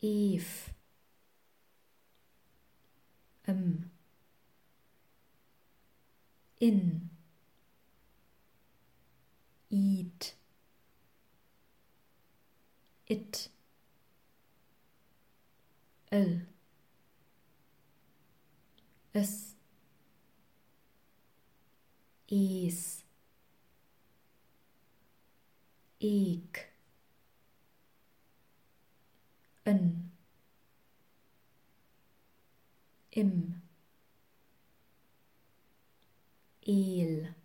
Eve, in, eat, it, es, es, ek, im, el,